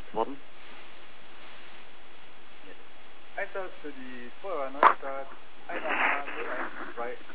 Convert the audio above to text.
worden? Einsatz für die Feuerwehr Neustadt, Einnahme 012.